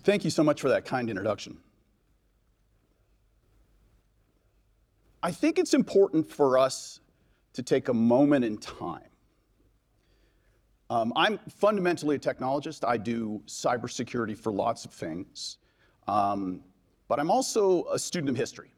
Thank you so much for that kind introduction. I think it's important for us to take a moment in time. I'm fundamentally a technologist. I do cybersecurity for lots of things, but I'm also a student of history.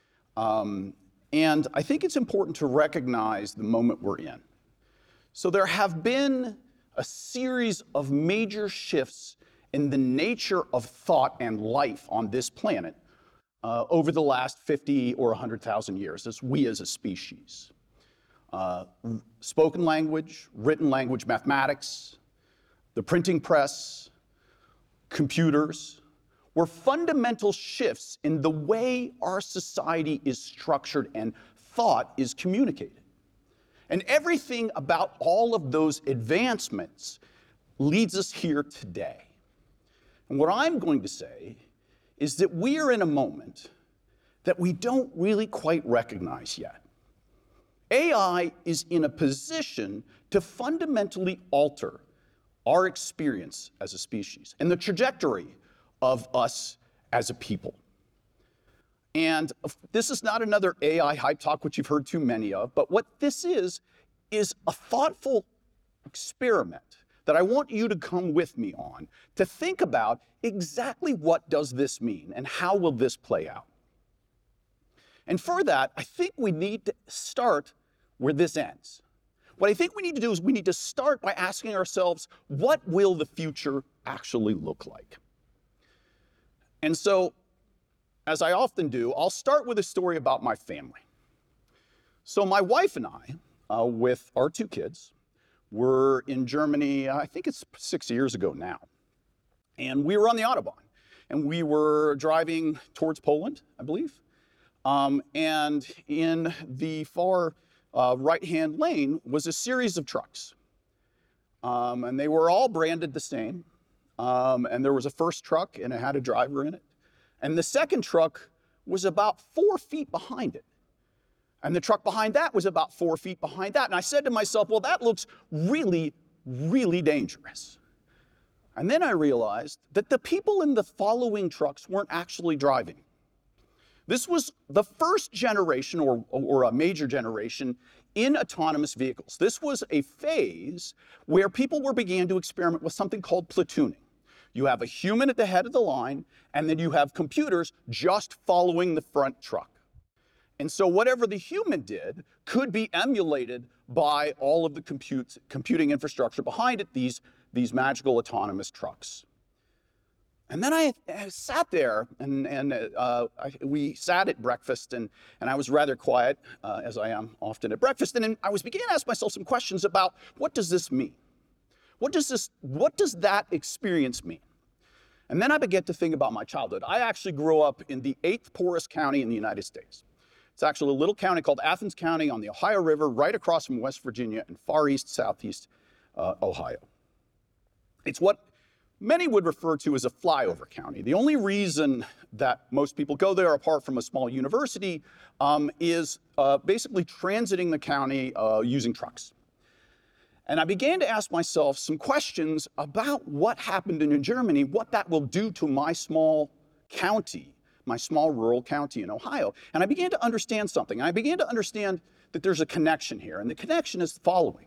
And I think it's important to recognize the moment we're in. So there have been a series of major shifts in the nature of thought and life on this planet over the last 50 or 100,000 years, as we as a species. Spoken language, written language, mathematics, the printing press, computers, were fundamental shifts in the way our society is structured and thought is communicated. And everything about all of those advancements leads us here today. And what I'm going to say is that we are in a moment that we don't really quite recognize yet. AI is in a position to fundamentally alter our experience as a species and the trajectory of us as a people. And this is not another AI hype talk, which you've heard too many of, but what this is a thoughtful experiment that I want you to come with me on to think about exactly what does this mean and how will this play out. And for that, I think we need to start where this ends. What I think we need to do is we need to start by asking ourselves, what will the future actually look like? And so, as I often do, I'll start with a story about my family. So my wife and I, with our two kids, were in Germany, I think it's 6 years ago now. And we were on the Autobahn. And we were driving towards Poland, I believe. And in the far right-hand lane was a series of trucks. And they were all branded the same. And there was a first truck, and it had a driver in it. And the second truck was about 4 feet behind it. And the truck behind that was about 4 feet behind that. And I said to myself, well, that looks really, really dangerous. And then I realized that the people in the following trucks weren't actually driving. This was the first generation or a major generation in autonomous vehicles. This was a phase where people began to experiment with something called platooning. You have a human at the head of the line, and then you have computers just following the front truck. And so whatever the human did could be emulated by all of the computing infrastructure behind it, these magical autonomous trucks. And then I sat there, and we sat at breakfast, and I was rather quiet, as I am often at breakfast, and I began to ask myself some questions about what does this mean? What does that experience mean? And then I began to think about my childhood. I actually grew up in the 8th poorest county in the United States. It's actually a little county called Athens County on the Ohio River, right across from West Virginia and far east, southeast Ohio. It's what many would refer to as a flyover county. The only reason that most people go there, apart from a small university, is basically transiting the county using trucks. And I began to ask myself some questions about what happened in Germany, what that will do to my small county, my small rural county in Ohio. And I began to understand something. I began to understand that there's a connection here. And the connection is the following.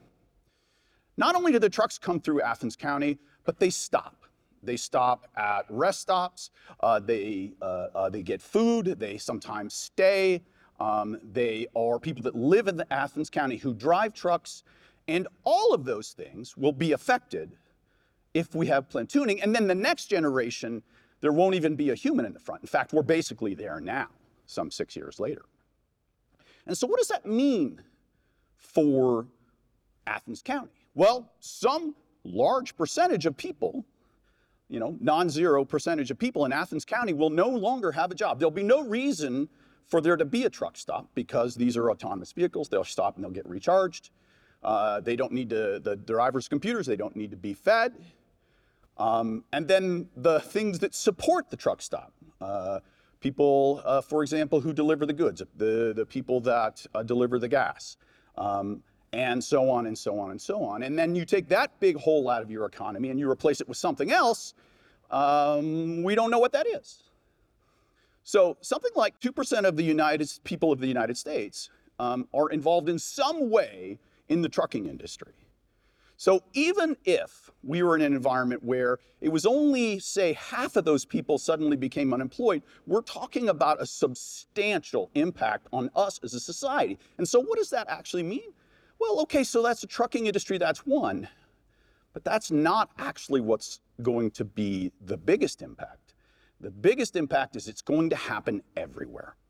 Not only do the trucks come through Athens County, but they stop. They stop at rest stops. They get food. They sometimes stay. They are people that live in the Athens County who drive trucks. And all of those things will be affected if we have platooning. And then the next generation, there won't even be a human in the front. In fact, we're basically there now, some 6 years later. And so what does that mean for Athens County? Well, some large percentage of people, non-zero percentage of people in Athens County will no longer have a job. There'll be no reason for there to be a truck stop because these are autonomous vehicles. They'll stop and they'll get recharged. They don't need the driver's computers, they don't need to be fed. And then the things that support the truck stop. People, for example, who deliver the goods, the people that deliver the gas, and so on and so on and so on. And then you take that big hole out of your economy and you replace it with something else, We don't know what that is. So something like 2% of the people of the United States are involved in some way in the trucking industry. So even if we were in an environment where it was only, say, half of those people suddenly became unemployed, we're talking about a substantial impact on us as a society. And so what does that actually mean? Well, okay, so that's the trucking industry, that's one. But that's not actually what's going to be the biggest impact. The biggest impact is it's going to happen everywhere.